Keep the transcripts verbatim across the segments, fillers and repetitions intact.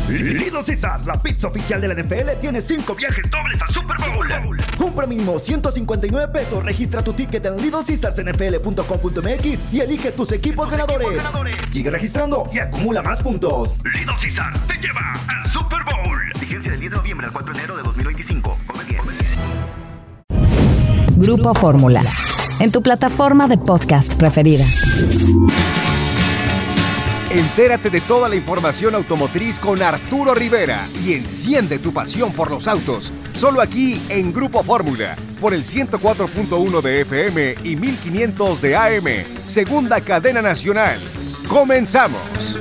Little Caesars, la pizza oficial de la N F L, tiene cinco viajes dobles al Super Bowl. Compra mínimo ciento cincuenta y nueve pesos, registra tu ticket en little caesars n f l punto com punto m x y elige tus equipos ganadores. equipos ganadores. Sigue registrando y acumula más puntos. Little Caesars te lleva al Super Bowl. Vigencia del diez de noviembre al cuatro de enero de dos mil veinticinco. Come bien. Grupo Fórmula, en tu plataforma de podcast preferida. Entérate de toda la información automotriz con Arturo Rivera y enciende tu pasión por los autos. Solo aquí en Grupo Fórmula, por el ciento cuatro punto uno de F M y mil quinientos de A M, segunda cadena nacional. ¡Comenzamos!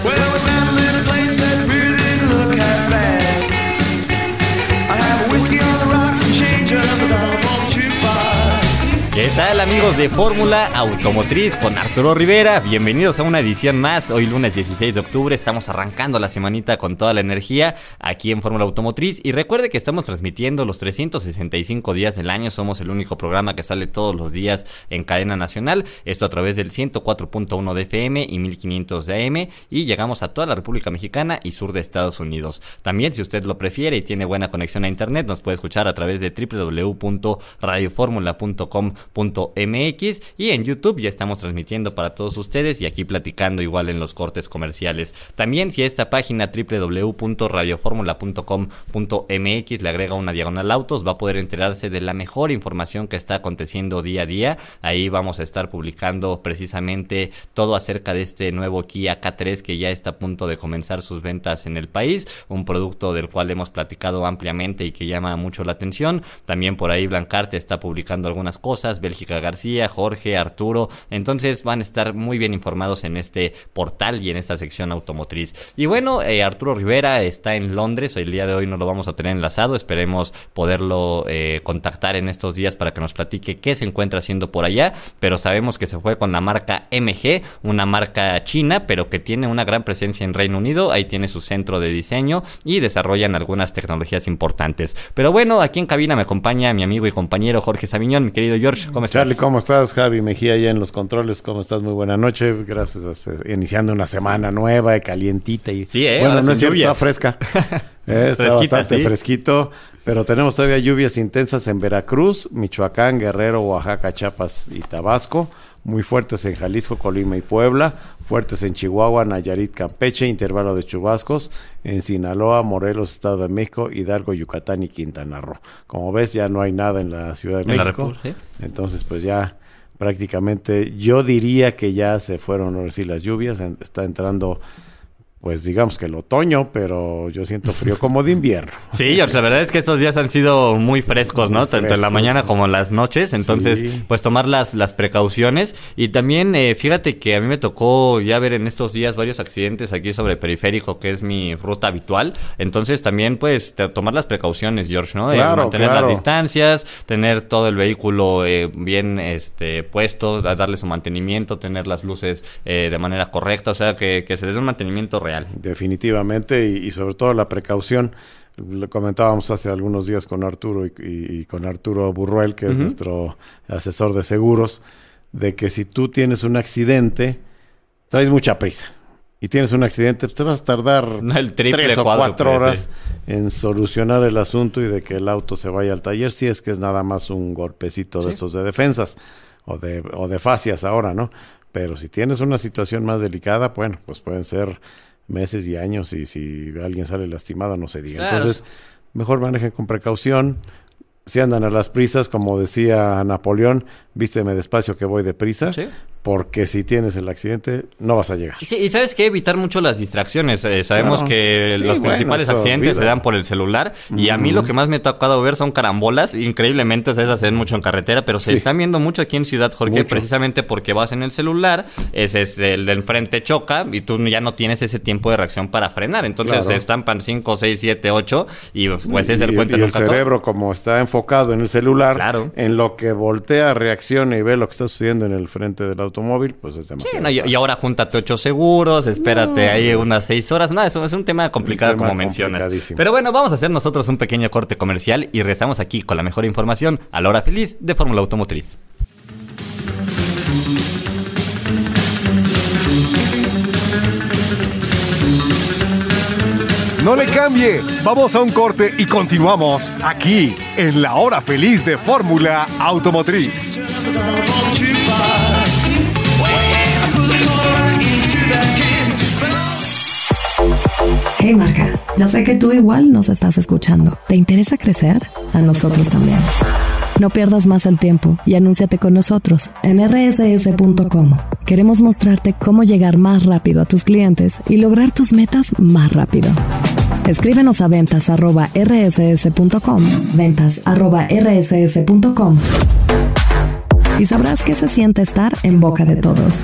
¿Qué tal, amigos de Fórmula Automotriz con Arturo Rivera? Bienvenidos a una edición más. Hoy lunes dieciséis de octubre estamos arrancando la semanita con toda la energía aquí en Fórmula Automotriz. Y recuerde que estamos transmitiendo los trescientos sesenta y cinco días del año. Somos el único programa que sale todos los días en cadena nacional. Esto a través del ciento cuatro punto uno de F M y mil quinientos de A M. Y llegamos a toda la República Mexicana y sur de Estados Unidos. También, si usted lo prefiere y tiene buena conexión a internet, nos puede escuchar a través de doble u doble u doble u punto radio fórmula punto com punto m x, y en YouTube ya estamos transmitiendo para todos ustedes y aquí platicando igual en los cortes comerciales. También, si a esta página doble u doble u doble u punto radio fórmula punto com punto m x le agrega una diagonal autos, va a poder enterarse de la mejor información que está aconteciendo día a día. Ahí vamos a estar publicando precisamente todo acerca de este nuevo Kia K tres que ya está a punto de comenzar sus ventas en el país, un producto del cual hemos platicado ampliamente y que llama mucho la atención. También por ahí Blancarte está publicando algunas cosas, Bélgica García, Jorge, Arturo. Entonces van a estar muy bien informados en este portal y en esta sección automotriz. Y bueno, eh, Arturo Rivera está en Londres. El día de hoy no lo vamos a tener enlazado. Esperemos poderlo eh, contactar en estos días para que nos platique qué se encuentra haciendo por allá. Pero sabemos que se fue con la marca M G, una marca china, pero que tiene una gran presencia en Reino Unido. Ahí tiene su centro de diseño y desarrollan algunas tecnologías importantes. Pero bueno, aquí en cabina me acompaña mi amigo y compañero Jorge Sabiñón. Mi querido George, ¿cómo estás? Charlie, ¿cómo estás? Javi Mejía allá en los controles, ¿cómo estás? Muy buena noche, gracias, a, iniciando una semana nueva, calientita y sí, eh, bueno, no es cierto, lluvias. está fresca, eh, está bastante ¿sí? fresquito, pero tenemos todavía lluvias intensas en Veracruz, Michoacán, Guerrero, Oaxaca, Chiapas y Tabasco, muy fuertes en Jalisco, Colima y Puebla, fuertes en Chihuahua, Nayarit, Campeche, intervalo de chubascos en Sinaloa, Morelos, Estado de México, Hidalgo, Yucatán y Quintana Roo. Como ves, ya no hay nada en la Ciudad de México, ¿sí? Entonces pues ya prácticamente yo diría que ya se fueron ahora sí las lluvias, está entrando pues digamos que el otoño, pero yo siento frío como de invierno. Sí, George, la verdad es que estos días han sido muy frescos, ¿no? Muy Tanto frescos. En la mañana como en las noches, entonces sí. Pues tomar las, las precauciones. Y también eh, fíjate que a mí me tocó ya ver en estos días varios accidentes aquí sobre Periférico, que es mi ruta habitual. Entonces también pues te, tomar las precauciones, George, ¿no? Claro, eh, mantener claro. las distancias, tener todo el vehículo eh, bien este puesto, darle su mantenimiento, tener las luces eh, de manera correcta, o sea que, que se les dé un mantenimiento real. Definitivamente, y, y sobre todo la precaución. Lo comentábamos hace algunos días con Arturo y, y, y con Arturo Burruel, que uh-huh. es nuestro asesor de seguros, de que si tú tienes un accidente, traes mucha prisa. Y tienes un accidente, pues te vas a tardar el triple, tres o cuatro horas sí. en solucionar el asunto y de que el auto se vaya al taller, si es que es nada más un golpecito sí. de esos de defensas o de, o de fascias ahora, ¿no? Pero si tienes una situación más delicada, bueno, pues pueden ser meses y años, y si alguien sale lastimado no se diga. Claro. Entonces, mejor manejen con precaución. Si andan a las prisas, como decía Napoleón, vísteme despacio que voy deprisa. ¿Sí? Porque si tienes el accidente, no vas a llegar. Y, sí, y sabes qué, evitar mucho las distracciones. Eh, sabemos no. que sí, los bueno, principales accidentes olvido. se dan por el celular. Mm-hmm. Y a mí lo que más me ha tocado ver son carambolas. Increíblemente, esas se ven mucho en carretera, pero se sí. están viendo mucho aquí en Ciudad Jorge, mucho. precisamente porque vas en el celular, ese es el del frente choca y tú ya no tienes ese tiempo de reacción para frenar. Entonces claro. se estampan cinco, seis, siete, ocho y pues es el cuento y, de un Y el cerebro, como está enfocado en el celular, claro. en lo que voltea, reacciona y ve lo que está sucediendo en el frente del automóvil, pues es demasiado. Sí, no, y, y ahora júntate ocho seguros, espérate no. ahí unas seis horas. Nada, eso es un tema complicado, un tema como mencionas. Pero bueno, vamos a hacer nosotros un pequeño corte comercial y regresamos aquí con la mejor información a la hora feliz de Fórmula Automotriz. No le cambie, vamos a un corte y continuamos aquí en la hora feliz de Fórmula Automotriz. Hey marca, ya sé que tú igual nos estás escuchando. ¿Te interesa crecer? A nosotros también. No pierdas más el tiempo y anúnciate con nosotros en erre ese ese punto com. Queremos mostrarte cómo llegar más rápido a tus clientes y lograr tus metas más rápido. Escríbenos a ventas arroba erre ese ese punto com, ventas arroba erre ese ese punto com, y sabrás qué se siente estar en boca de todos.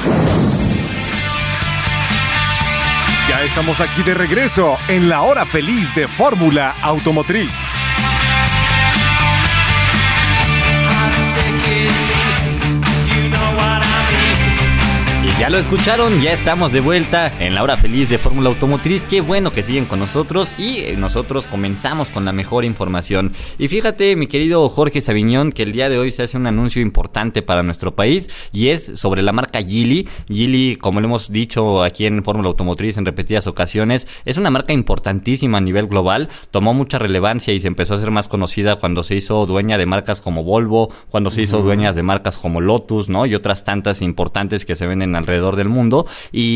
Ya estamos aquí de regreso en la hora feliz de Fórmula Automotriz. Y ya lo escucharon, ya estamos de vuelta en la hora feliz de Fórmula Automotriz. Qué bueno que siguen con nosotros y nosotros comenzamos con la mejor información. Y fíjate, mi querido Jorge Saviñón, que el día de hoy se hace un anuncio importante para nuestro país y es sobre la marca Geely. Geely, como lo hemos dicho aquí en Fórmula Automotriz en repetidas ocasiones, es una marca importantísima a nivel global. Tomó mucha relevancia y se empezó a hacer más conocida cuando se hizo dueña de marcas como Volvo, cuando se hizo dueñas de marcas como Lotus, ¿no? Y otras tantas importantes que se venden alrededor del mundo.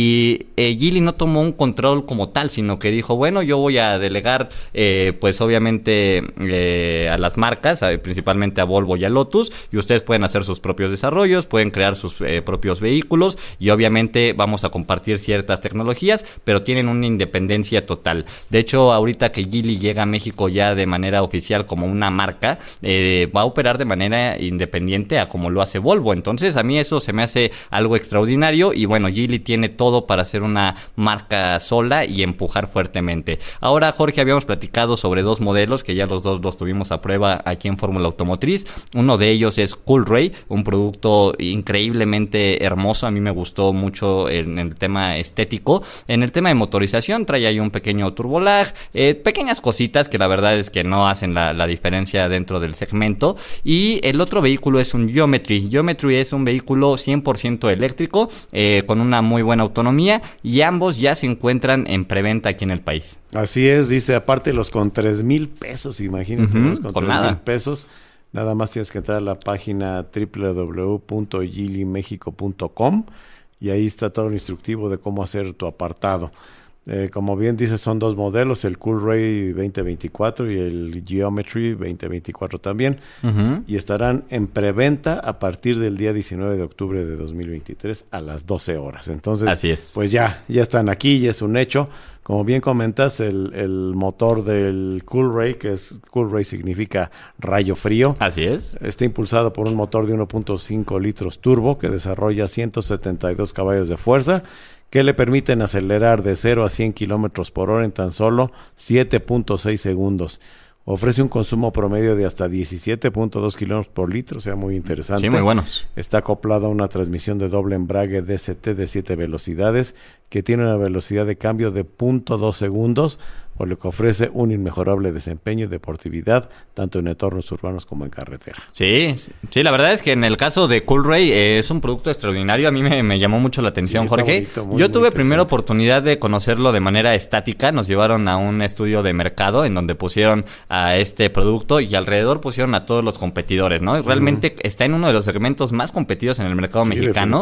Y eh, Geely no tomó un control como tal, sino que dijo, bueno, yo voy a delegar eh, pues obviamente eh, a las marcas, a, principalmente a Volvo y a Lotus, y ustedes pueden hacer sus propios desarrollos, pueden crear sus eh, propios vehículos y obviamente vamos a compartir ciertas tecnologías, pero tienen una independencia total. De hecho, ahorita que Geely llega a México ya de manera oficial como una marca, eh, va a operar de manera independiente a como lo hace Volvo. Entonces a mí eso se me hace algo extraordinario y bueno, Geely tiene todo para ser una marca sola y empujar fuertemente. Ahora, Jorge, habíamos platicado sobre dos modelos que ya los dos los tuvimos a prueba aquí en Fórmula Automotriz. Uno de ellos es Coolray, un producto increíblemente hermoso. A mí me gustó mucho en el tema estético. En el tema de motorización trae ahí un pequeño turbolag, eh, pequeñas cositas que la verdad es que no hacen la, la diferencia dentro del segmento. Y el otro vehículo es un Geometry. Geometry es un vehículo cien por ciento eléctrico, Eh, con una muy buena autonomía, y ambos ya se encuentran en preventa aquí en el país. Así es, dice, aparte los con tres mil pesos, imagínate, uh-huh, los con, con tres mil pesos, nada más tienes que entrar a la página doble u doble u doble u punto geely mexico punto com y ahí está todo el instructivo de cómo hacer tu apartado. Eh, como bien dice, son dos modelos, el Coolray veinte veinticuatro y el Geometry veinte veinticuatro también, uh-huh. y estarán en preventa a partir del día diecinueve de octubre de dos mil veintitrés a las doce horas. Entonces, así es. Pues ya, ya están aquí, ya es un hecho. Como bien comentas, el, el motor del Coolray, que es Coolray significa rayo frío. Así es. Está impulsado por un motor de uno punto cinco litros turbo que desarrolla ciento setenta y dos caballos de fuerza, que le permiten acelerar de cero a cien kilómetros por hora en tan solo siete punto seis segundos. Ofrece un consumo promedio de hasta diecisiete punto dos kilómetros por litro, o sea, muy interesante. Sí, muy buenos. Está acoplado a una transmisión de doble embrague D C T de siete velocidades, que tiene una velocidad de cambio de cero punto dos segundos, por lo que ofrece un inmejorable desempeño y deportividad, tanto en entornos urbanos como en carretera. Sí, sí, la verdad es que en el caso de Coolray eh, es un producto extraordinario. A mí me, me llamó mucho la atención, sí, Jorge. Bonito, muy, Yo tuve primero oportunidad de conocerlo de manera estática. Nos llevaron a un estudio de mercado en donde pusieron a este producto y alrededor pusieron a todos los competidores, ¿no? Realmente uh-huh. está en uno de los segmentos más competidos en el mercado sí, mexicano.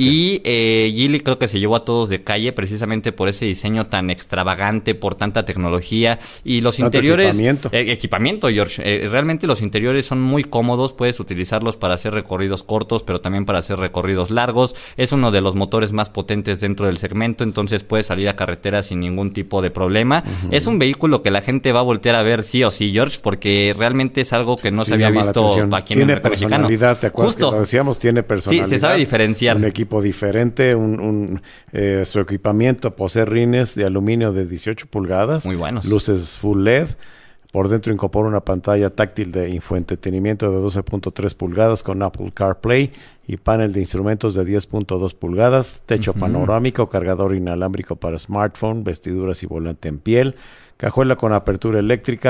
Y eh, Geely creo que se llevó a todos de calle precisamente por ese diseño tan extravagante, por tanta tecnología. tecnología y los Tanto interiores equipamiento, eh, equipamiento George, eh, realmente los interiores son muy cómodos, puedes utilizarlos para hacer recorridos cortos pero también para hacer recorridos largos. Es uno de los motores más potentes dentro del segmento, entonces puedes salir a carretera sin ningún tipo de problema. Uh-huh. Es un vehículo que la gente va a voltear a ver sí o sí, George, porque realmente es algo que no sí, se había visto aquí en el mercado mexicano. Tiene personalidad, ¿te acuerdas que lo decíamos? Tiene personalidad. Sí, se sabe diferenciar. Un equipo diferente, un, un eh, su equipamiento posee rines de aluminio de dieciocho pulgadas. Muy buenos. Luces full L E D. Por dentro incorpora una pantalla táctil de infoentretenimiento de doce punto tres pulgadas con Apple CarPlay y panel de instrumentos de diez punto dos pulgadas, techo uh-huh. panorámico, cargador inalámbrico para smartphone, vestiduras y volante en piel, cajuela con apertura eléctrica,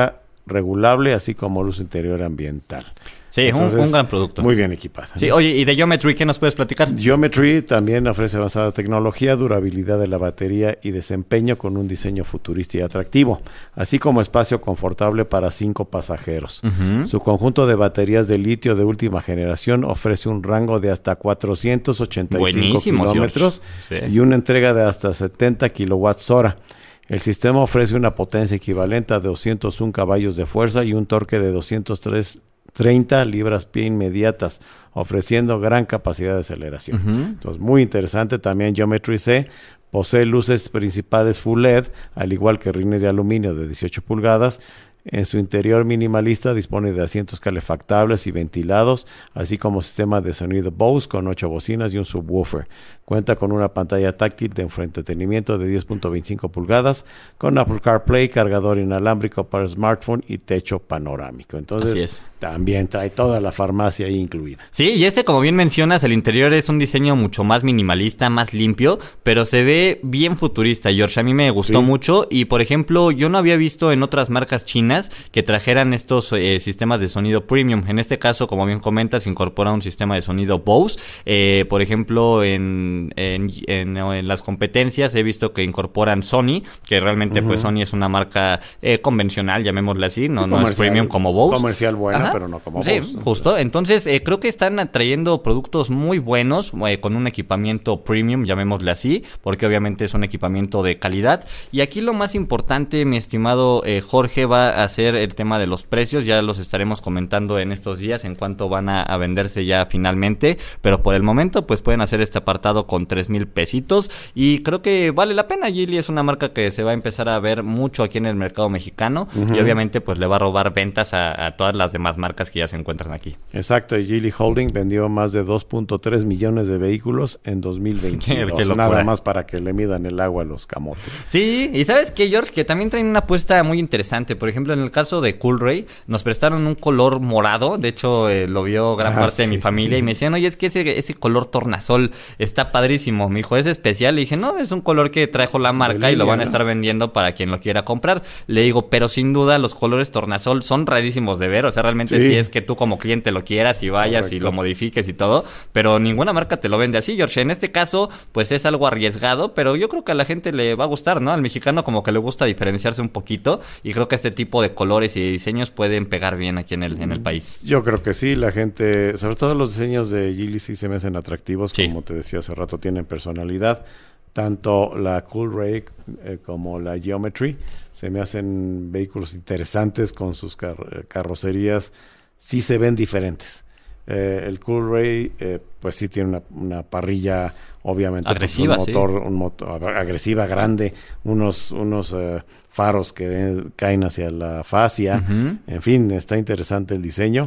regulable, así como luz interior ambiental. Sí, Entonces, un, un gran producto. Muy bien equipado. Sí, oye, ¿y de Geometry qué nos puedes platicar? Geometry también ofrece avanzada tecnología, durabilidad de la batería y desempeño con un diseño futurista y atractivo, así como espacio confortable para cinco pasajeros. Uh-huh. Su conjunto de baterías de litio de última generación ofrece un rango de hasta cuatrocientos ochenta y cinco Buenísimo, kilómetros sí. y una entrega de hasta setenta kilowatts hora. El sistema ofrece una potencia equivalente a doscientos uno caballos de fuerza y un torque de doscientos treinta libras-pie inmediatas, ofreciendo gran capacidad de aceleración. Uh-huh. Entonces, muy interesante. También Geometry C posee luces principales Full L E D, al igual que rines de aluminio de dieciocho pulgadas. En su interior minimalista dispone de asientos calefactables y ventilados, así como sistema de sonido Bose con ocho bocinas y un subwoofer. Cuenta con una pantalla táctil de entretenimiento de diez punto veinticinco pulgadas, con Apple CarPlay, cargador inalámbrico para smartphone y techo panorámico. Entonces, también trae toda la farmacia ahí incluida. Sí, y este, como bien mencionas, el interior es un diseño mucho más minimalista, más limpio, pero se ve bien futurista, George. A mí me gustó sí. mucho y, por ejemplo, yo no había visto en otras marcas chinas que trajeran estos eh, sistemas de sonido premium. En este caso, como bien comentas, incorpora un sistema de sonido Bose. Eh, por ejemplo, en En, en, en las competencias he visto que incorporan Sony, que realmente uh-huh. pues Sony es una marca eh, convencional, llamémosle así, no, no es premium como Bose. Comercial buena, Ajá. pero no como sí, Bose. Justo, entonces eh, creo que están trayendo productos muy buenos eh, con un equipamiento premium, llamémosle así, porque obviamente es un equipamiento de calidad. Y aquí lo más importante, mi estimado eh, Jorge, va a ser el tema de los precios. Ya los estaremos comentando en estos días en cuanto van a, a venderse ya finalmente, pero por el momento pues pueden hacer este apartado con tres mil pesitos y creo que vale la pena. Geely es una marca que se va a empezar a ver mucho aquí en el mercado mexicano uh-huh. y obviamente pues le va a robar ventas a, a todas las demás marcas que ya se encuentran aquí. Exacto, y Geely Holding vendió más de dos punto tres millones de vehículos en dos mil veintidós, nada más para que le midan el agua a los camotes. Sí, y ¿sabes qué, George? Que también traen una apuesta muy interesante. Por ejemplo, en el caso de Coolray, nos prestaron un color morado, de hecho eh, lo vio gran ah, parte sí. de mi familia y me decían, oye, es que ese, ese color tornasol está padrísimo. Me dijo, es especial. Le dije, no, es un color que trajo la marca línea, y lo van a estar vendiendo para quien lo quiera comprar. Le digo, pero sin duda los colores tornasol son rarísimos de ver. O sea, realmente sí, sí es que tú como cliente lo quieras y vayas Correcto. Y lo modifiques y todo, pero ninguna marca te lo vende así, George. En este caso, pues es algo arriesgado, pero yo creo que a la gente le va a gustar, ¿no? Al mexicano como que le gusta diferenciarse un poquito y creo que este tipo de colores y de diseños pueden pegar bien aquí en el, en el país. Yo creo que sí, la gente, sobre todo los diseños de Geely sí se me hacen atractivos, sí. como te decía hace rato, tienen personalidad. Tanto la Coolray eh, como la Geometry se me hacen vehículos interesantes con sus car- carrocerías, sí se ven diferentes. Eh, el Coolray eh, pues sí tiene una, una parrilla obviamente agresiva, pues un motor, sí. un motor agresiva, grande, unos, unos uh, faros que de, caen hacia la fascia, uh-huh. en fin, está interesante el diseño.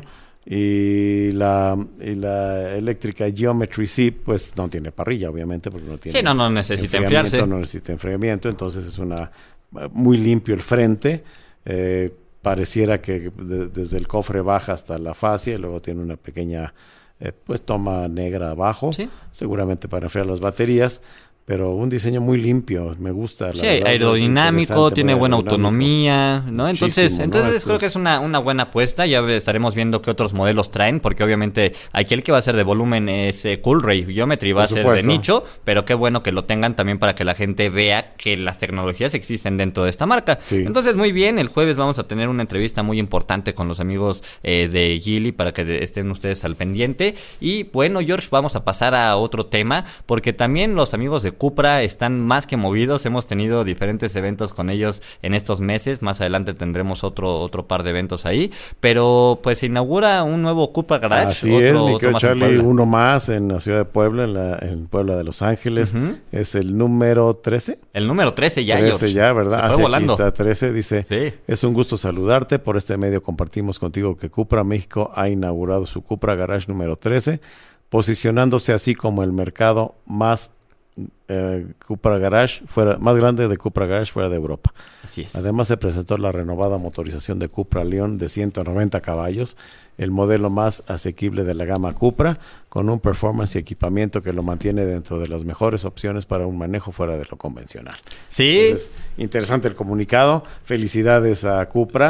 Y la, y la eléctrica Geometry C pues no tiene parrilla obviamente porque no tiene sí, no, no necesita enfriarse no necesita enfriamiento, entonces es una muy limpio el frente, eh, pareciera que de, desde el cofre baja hasta la fascia y luego tiene una pequeña eh, pues toma negra abajo, ¿sí? Seguramente para enfriar las baterías. Pero un diseño muy limpio, me gusta. La sí, verdad, aerodinámico, tiene buena aerodinámico. autonomía, ¿no? Entonces, ¿no? entonces Esto creo es... que es una, una buena apuesta. Ya estaremos viendo qué otros modelos traen, porque obviamente aquí el que va a ser de volumen es eh, Coolray. Geometry va Por a ser supuesto. de nicho, pero qué bueno que lo tengan también para que la gente vea que las tecnologías existen dentro de esta marca. Sí. Entonces, muy bien, el jueves vamos a tener una entrevista muy importante con los amigos eh, de Geely para que de, estén ustedes al pendiente. Y bueno, George, vamos a pasar a otro tema, porque también los amigos de Cupra están más que movidos. Hemos tenido diferentes eventos con ellos en estos meses. Más adelante tendremos otro otro par de eventos ahí. Pero pues se inaugura un nuevo Cupra Garage. Así otro, es, mi querido Charlie, uno más en la ciudad de Puebla, en, la, en Puebla de Los Ángeles. Uh-huh. Es el número trece. El número trece ya, trece George. ya, ¿verdad? Se fue Así volando. Aquí está trece, dice, sí. Es un gusto saludarte. Por este medio compartimos contigo que Cupra México ha inaugurado su Cupra Garage número trece, posicionándose así como el mercado más Eh, Cupra Garage fuera, más grande de Cupra Garage fuera de Europa. Así es. Además se presentó la renovada motorización de Cupra León de ciento noventa caballos, el modelo más asequible de la gama Cupra, con un performance y equipamiento que lo mantiene dentro de las mejores opciones para un manejo fuera de lo convencional. Sí. Entonces, interesante el comunicado. Felicidades a Cupra.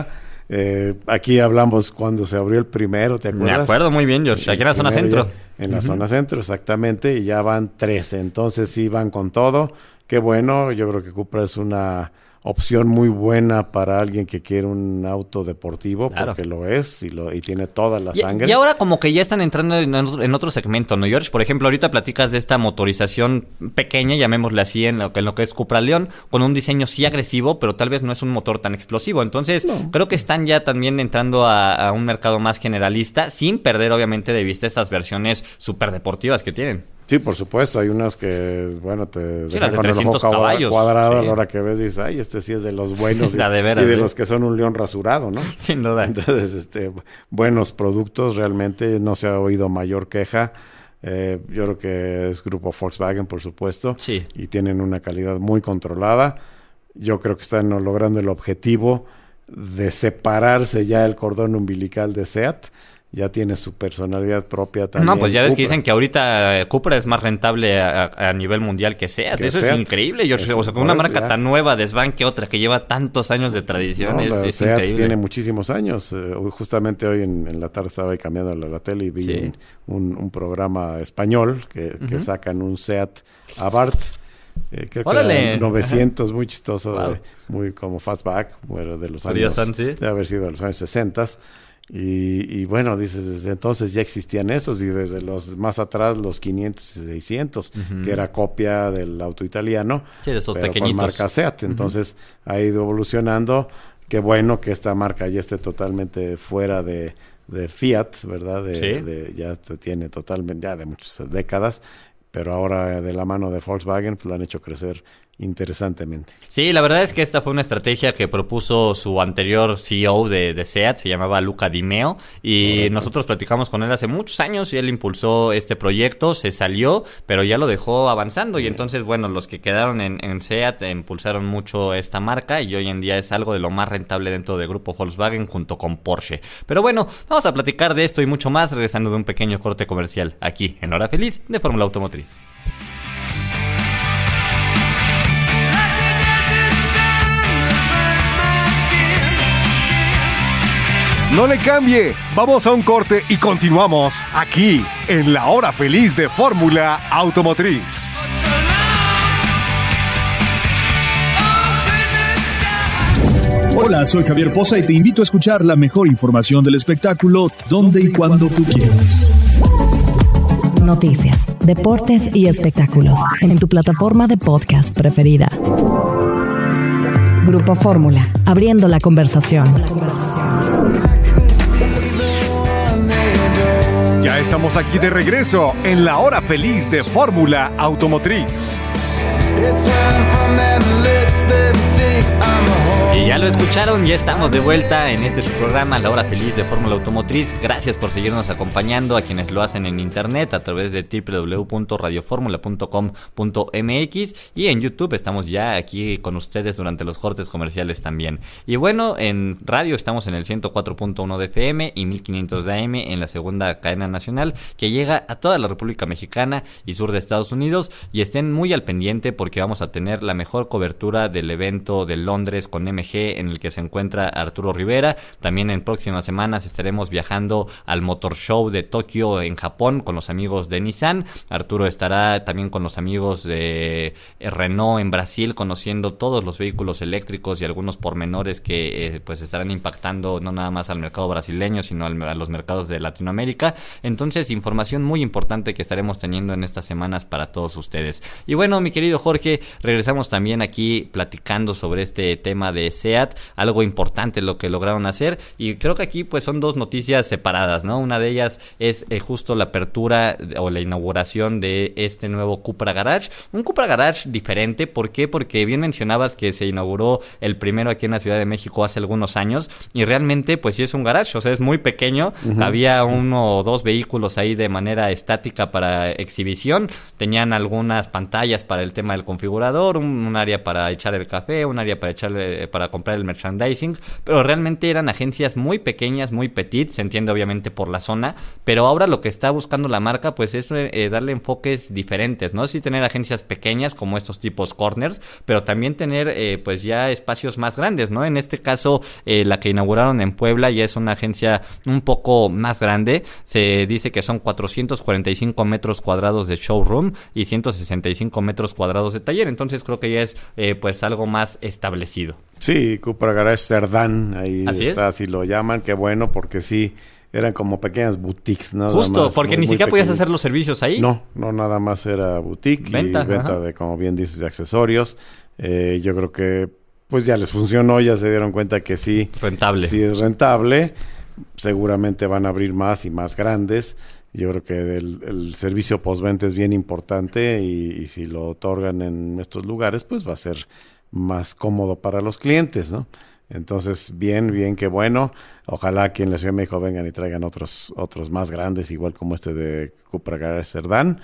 Eh, aquí hablamos cuando se abrió el primero, ¿te acuerdas? Me acuerdo muy bien, George. Aquí en la zona centro. Ya, en la uh-huh. zona centro, exactamente, y ya van trece. Entonces sí van con todo. Qué bueno, yo creo que Cupra es una opción muy buena para alguien que quiere un auto deportivo, claro. porque lo es y, lo, y tiene toda la y, sangre. Y ahora como que ya están entrando en, en otro segmento, ¿no, George? Por ejemplo, ahorita platicas de esta motorización pequeña, llamémosle así, en lo, en lo que es Cupra León, con un diseño sí agresivo, pero tal vez no es un motor tan explosivo. Entonces, no. creo que están ya también entrando a, a un mercado más generalista, sin perder obviamente de vista estas versiones súper deportivas que tienen. Sí, por supuesto, hay unas que, bueno, te sí, dejan de con el ojo caballos, cuadrado sí. a la hora que ves, dices, ay, este sí es de los buenos y, de, veras, y de ¿sí? los que son un león rasurado, ¿no? Sin duda. Entonces, este, buenos productos, realmente no se ha oído mayor queja. Eh, yo creo que es grupo Volkswagen, por supuesto, sí. y tienen una calidad muy controlada. Yo creo que están logrando el objetivo de separarse ya el cordón umbilical de SEAT. Ya tiene su personalidad propia también. No, pues ya ves Cupra. que dicen que ahorita Cupra es más rentable a, a nivel mundial que SEAT. Que Eso Seat. Es increíble. Yo, Eso, o sea, con una marca ya. tan nueva de Svan que otra que lleva tantos años de tradición. No, es, la es SEAT increíble. tiene muchísimos años. Uh, justamente hoy en, en la tarde estaba ahí cambiando la, la tele y vi sí. un, un programa español que, uh-huh. que sacan un SEAT Abarth. Eh, creo ¡Órale! Que era novecientos, Ajá. muy chistoso, wow. de, muy como fastback, bueno, de los años, ¿sí? de haber sido de los años sesenta. Y, y bueno, dices, desde entonces ya existían estos y desde los más atrás los quinientos y seiscientos, uh-huh. que era copia del auto italiano, sí, de esos pero pequeñitos. con marca SEAT. Entonces uh-huh. ha ido evolucionando. Qué bueno que esta marca ya esté totalmente fuera de, de Fiat, ¿verdad? De, sí. de, ya tiene totalmente, ya de muchas décadas, pero ahora de la mano de Volkswagen pues, lo han hecho crecer interesantemente. Sí, la verdad es que esta fue una estrategia que propuso su anterior C E O de, de SEAT, se llamaba Luca Di Meo, y Correcto. Nosotros platicamos con él hace muchos años y él impulsó este proyecto, se salió, pero ya lo dejó avanzando sí. y entonces, bueno, los que quedaron en, en SEAT impulsaron mucho esta marca y hoy en día es algo de lo más rentable dentro del grupo Volkswagen junto con Porsche. Pero bueno, vamos a platicar de esto y mucho más regresando de un pequeño corte comercial aquí en Hora Feliz de Fórmula Automotriz. No le cambie, vamos a un corte y continuamos aquí en la Hora Feliz de Fórmula Automotriz. Hola, soy Javier Poza y te invito a escuchar la mejor información del espectáculo donde y cuando tú quieras. Noticias, deportes y espectáculos en tu plataforma de podcast preferida. Grupo Fórmula, abriendo la conversación. Ya estamos aquí de regreso en la Hora Feliz de Fórmula Automotriz. Y ya lo escucharon, ya estamos de vuelta en este su programa, La Hora Feliz de Fórmula Automotriz. Gracias por seguirnos acompañando a quienes lo hacen en internet a través de doble u doble u doble u punto radio fórmula punto com punto m x y en YouTube estamos ya aquí con ustedes durante los cortes comerciales también. Y bueno, en radio estamos en el ciento cuatro punto uno de F M y mil quinientos de A M en la segunda cadena nacional que llega a toda la República Mexicana y sur de Estados Unidos, y estén muy al pendiente porque vamos a tener la mejor cobertura del evento de Londres con M G en el que se encuentra Arturo Rivera. También en próximas semanas estaremos viajando al Motor Show de Tokio en Japón con los amigos de Nissan. Arturo estará también con los amigos de Renault en Brasil conociendo todos los vehículos eléctricos y algunos pormenores que eh, pues estarán impactando no nada más al mercado brasileño sino al, a los mercados de Latinoamérica. Entonces, información muy importante que estaremos teniendo en estas semanas para todos ustedes. Y bueno, mi querido Jorge, regresamos también aquí platicando sobre este tema de SEAT, algo importante lo que lograron hacer, y creo que aquí pues son dos noticias separadas, ¿no? Una de ellas es eh, justo la apertura o la inauguración de este nuevo Cupra Garage, un Cupra Garage diferente. ¿Por qué? Porque bien mencionabas que se inauguró el primero aquí en la Ciudad de México hace algunos años, y realmente pues sí es un garage, o sea, es muy pequeño, uh-huh. había uno o dos vehículos ahí de manera estática para exhibición, tenían algunas pantallas para el tema del el configurador, un, un área para echar el café, un área para echarle, para comprar el merchandising, pero realmente eran agencias muy pequeñas, muy petit, se entiende obviamente por la zona, pero ahora lo que está buscando la marca pues es eh, darle enfoques diferentes, ¿no? Sí tener agencias pequeñas como estos tipos corners, pero también tener eh, pues ya espacios más grandes, ¿no? En este caso, eh, la que inauguraron en Puebla ya es una agencia un poco más grande, se dice que son cuatrocientos cuarenta y cinco metros cuadrados de showroom y ciento sesenta y cinco metros cuadrados de taller, entonces creo que ya es eh, pues algo más establecido. Sí, Cupra Garage Cerdán, ahí así está, es. Así lo llaman, qué bueno, porque sí, eran como pequeñas boutiques, ¿no? Justo, más, porque muy, ni siquiera podías hacer los servicios ahí. No, no, nada más era boutique venta, y venta ajá. de, como bien dices, de accesorios. Eh, yo creo que pues ya les funcionó, ya se dieron cuenta que sí. Rentable. Sí es rentable. Seguramente van a abrir más y más grandes. Yo creo que el, el servicio postventa es bien importante y, y si lo otorgan en estos lugares, pues va a ser más cómodo para los clientes, ¿no? Entonces, bien, bien, qué bueno. Ojalá aquí en la Ciudad de México vengan y traigan otros otros más grandes, igual como este de Cupra Garage Cerdán.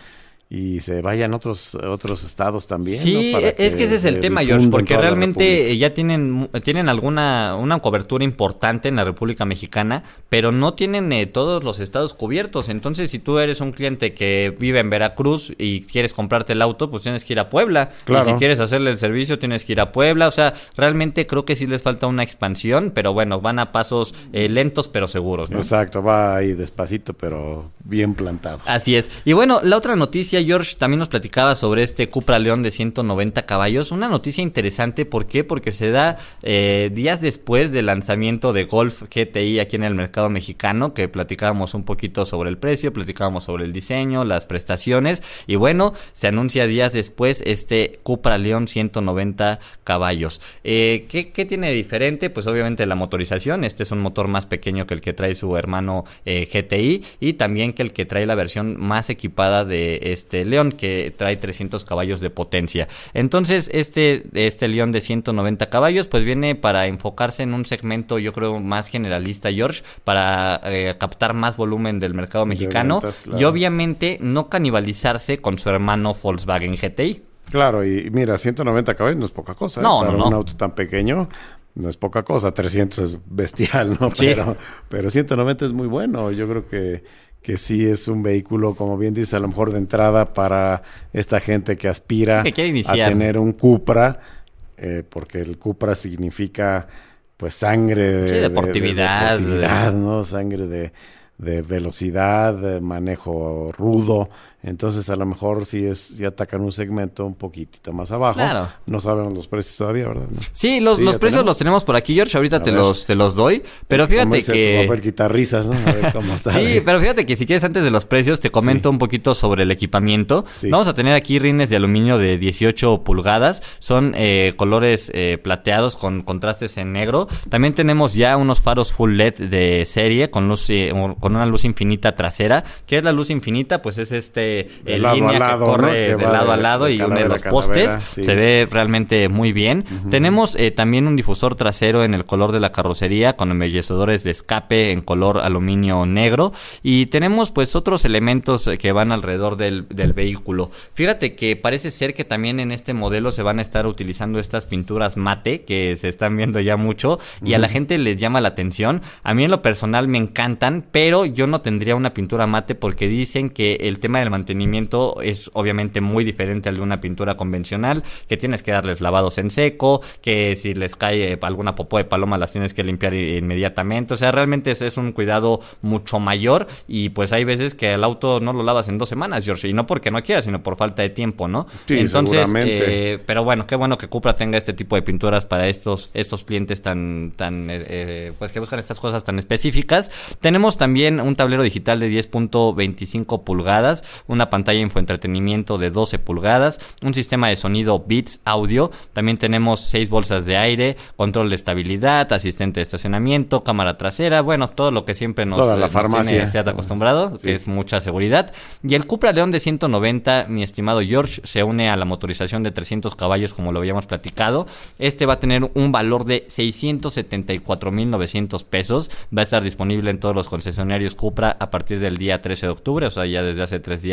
Y se vayan otros otros estados también. Sí, ¿no? Para es que, que ese es el tema, George, porque realmente ya tienen tienen alguna una cobertura importante en la República Mexicana, pero no tienen eh, todos los estados cubiertos. Entonces, si tú eres un cliente que vive en Veracruz y quieres comprarte el auto, pues tienes que ir a Puebla. Claro. Y si quieres hacerle el servicio, tienes que ir a Puebla. O sea, realmente creo que sí les falta una expansión, pero bueno, van a pasos eh, lentos pero seguros, ¿no? Exacto, va ahí despacito, pero bien plantado. Así es. Y bueno, la otra noticia, George, también nos platicaba sobre este Cupra León de ciento noventa caballos. Una noticia interesante, ¿por qué? Porque se da eh, días después del lanzamiento de Golf G T I aquí en el mercado mexicano, que platicábamos un poquito sobre el precio, platicábamos sobre el diseño, las prestaciones, y bueno, se anuncia días después este Cupra León ciento noventa caballos. Eh, ¿qué, ¿Qué tiene de diferente? Pues obviamente la motorización. Este es un motor más pequeño que el que trae su hermano eh, G T I, y también que el que trae la versión más equipada de este León, que trae trescientos caballos de potencia. Entonces este, este León de ciento noventa caballos pues viene para enfocarse en un segmento, yo creo, más generalista, George, para eh, captar más volumen del mercado mexicano, ventas, claro. Y obviamente no canibalizarse con su hermano Volkswagen G T I. Claro, y mira, ciento noventa caballos no es poca cosa, no, ¿eh? Para no, no. un auto tan pequeño no es poca cosa, trescientos es bestial, ¿no? Sí. Pero, pero ciento noventa es muy bueno. Yo creo que que sí es un vehículo, como bien dice, a lo mejor de entrada para esta gente que aspira sí, que a tener un Cupra, eh, porque el Cupra significa pues sangre de, sí, deportividad, de, de deportividad, ¿no? Sangre de, de velocidad, de manejo rudo. Entonces a lo mejor si es si atacan un segmento un poquitito más abajo. Claro. No sabemos los precios todavía, ¿verdad? ¿No? Sí, los, sí, los precios tenemos? los tenemos por aquí, George. Ahorita te los, te los doy. Pero sí, fíjate que... Como el guitarrizas, ¿no? A ver cómo está. Sí, pero fíjate que si quieres antes de los precios te comento sí. un poquito sobre el equipamiento. Sí. Vamos a tener aquí rines de aluminio de dieciocho pulgadas. Son eh, colores eh, plateados con contrastes en negro. También tenemos ya unos faros full L E D de serie con luz eh, con una luz infinita trasera. ¿Qué es la luz infinita? Pues es este... El línea lado, que corre ¿no? que de lado de, a lado de y une los postes, sí. Se ve realmente muy bien. Uh-huh. Tenemos eh, también un difusor trasero en el color de la carrocería con embellecedores de escape en color aluminio negro, y tenemos pues otros elementos que van alrededor del, del vehículo. Fíjate que parece ser que también en este modelo se van a estar utilizando estas pinturas mate que se están viendo ya mucho y uh-huh. a la gente les llama la atención. A mí en lo personal me encantan, pero yo no tendría una pintura mate porque dicen que el tema del mantenimiento es obviamente muy diferente al de una pintura convencional, que tienes que darles lavados en seco, que si les cae alguna popó de paloma las tienes que limpiar inmediatamente. O sea, realmente es, es un cuidado mucho mayor, y pues hay veces que el auto no lo lavas en dos semanas, George, y no porque no quieras, sino por falta de tiempo, ¿no? Sí, entonces, seguramente. Eh, pero bueno, qué bueno que Cupra tenga este tipo de pinturas para estos, estos clientes tan, tan eh, pues que buscan estas cosas tan específicas. Tenemos también un tablero digital de diez punto veinticinco pulgadas, una pantalla infoentretenimiento de doce pulgadas, un sistema de sonido Beats Audio, también tenemos seis bolsas de aire, control de estabilidad, asistente de estacionamiento, cámara trasera, bueno, todo lo que siempre nos, Toda la nos farmacia. tiene, se ha acostumbrado, sí. que es mucha seguridad. Y el Cupra León de ciento noventa, mi estimado George, se une a la motorización de trescientos caballos, como lo habíamos platicado. Este va a tener un valor de seiscientos setenta y cuatro mil novecientos pesos, va a estar disponible en todos los concesionarios Cupra a partir del día trece de octubre, o sea, ya desde hace tres días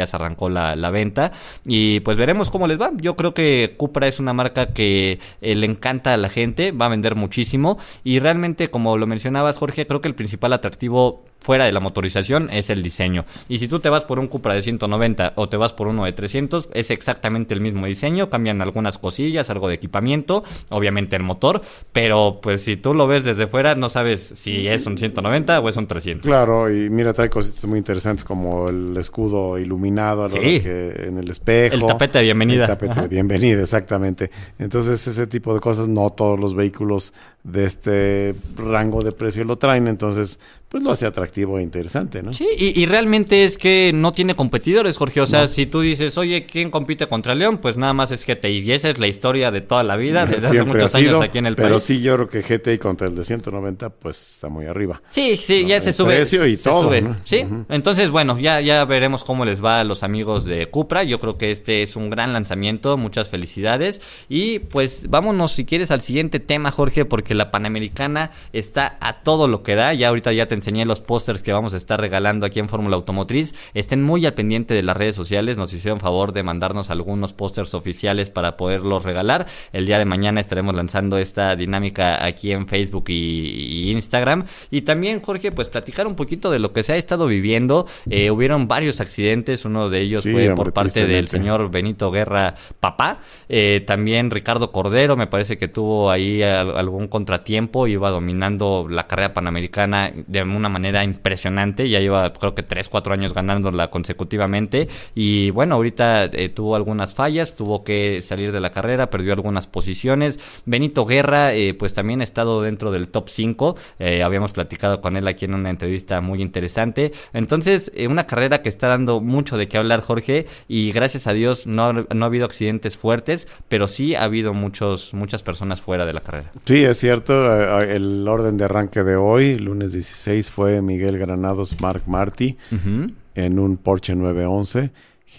ya se arrancó la, la venta y pues veremos cómo les va. Yo creo que Cupra es una marca que eh, le encanta a la gente, va a vender muchísimo y realmente, como lo mencionabas, Jorge, creo que el principal atractivo fuera de la motorización es el diseño. Y si tú te vas por un Cupra de ciento noventa o te vas por uno de trescientos, es exactamente el mismo diseño, cambian algunas cosillas, algo de equipamiento, obviamente el motor, pero pues si tú lo ves desde fuera no sabes si es un ciento noventa o es un trescientos. Claro, y mira, trae cositas muy interesantes como el escudo iluminado sí. que en el espejo. El tapete de bienvenida. El tapete Ajá. de bienvenida, exactamente. Entonces ese tipo de cosas no todos los vehículos de este rango de precio lo traen, entonces pues lo hace atractivo e interesante, ¿no? Sí, y, y realmente es que no tiene competidores, Jorge, o sea, no. si tú dices, oye, ¿quién compite contra León? Pues nada más es G T I, y esa es la historia de toda la vida, desde Siempre hace muchos ha sido, años aquí en el pero país. Pero sí, yo creo que G T I contra el de ciento noventa, pues está muy arriba. Sí, sí, ¿no? ya se el sube. Precio y se todo, sube, ¿no? Sí, uh-huh. Entonces, bueno, ya, ya veremos cómo les va a los amigos de Cupra. Yo creo que este es un gran lanzamiento, muchas felicidades. Y pues vámonos, si quieres, al siguiente tema, Jorge, porque la Panamericana está a todo lo que da. Ya ahorita ya te enseñé los pósters que vamos a estar regalando aquí en Fórmula Automotriz. Estén muy al pendiente de las redes sociales. Nos hicieron favor de mandarnos algunos pósters oficiales para poderlos regalar. El día de mañana estaremos lanzando esta dinámica aquí en Facebook y, y Instagram. Y también, Jorge, pues platicar un poquito de lo que se ha estado viviendo. Eh, hubieron varios accidentes. Uno de ellos sí, fue por parte del señor Benito Guerra, papá. Eh, también Ricardo Cordero, me parece que tuvo ahí a, algún contratiempo. Iba dominando la carrera panamericana de una manera impresionante, ya lleva creo que tres, cuatro años ganándola consecutivamente y bueno, ahorita eh, tuvo algunas fallas, tuvo que salir de la carrera, perdió algunas posiciones. Benito Guerra eh, pues también ha estado dentro del top cinco, eh, habíamos platicado con él aquí en una entrevista muy interesante, entonces eh, una carrera que está dando mucho de qué hablar, Jorge, y gracias a Dios no, no ha habido accidentes fuertes, pero sí ha habido muchos, muchas personas fuera de la carrera. Sí, es cierto, el orden de arranque de hoy, lunes dieciséis, fue Miguel Granados, Marc Marti, uh-huh. en un Porsche nueve once,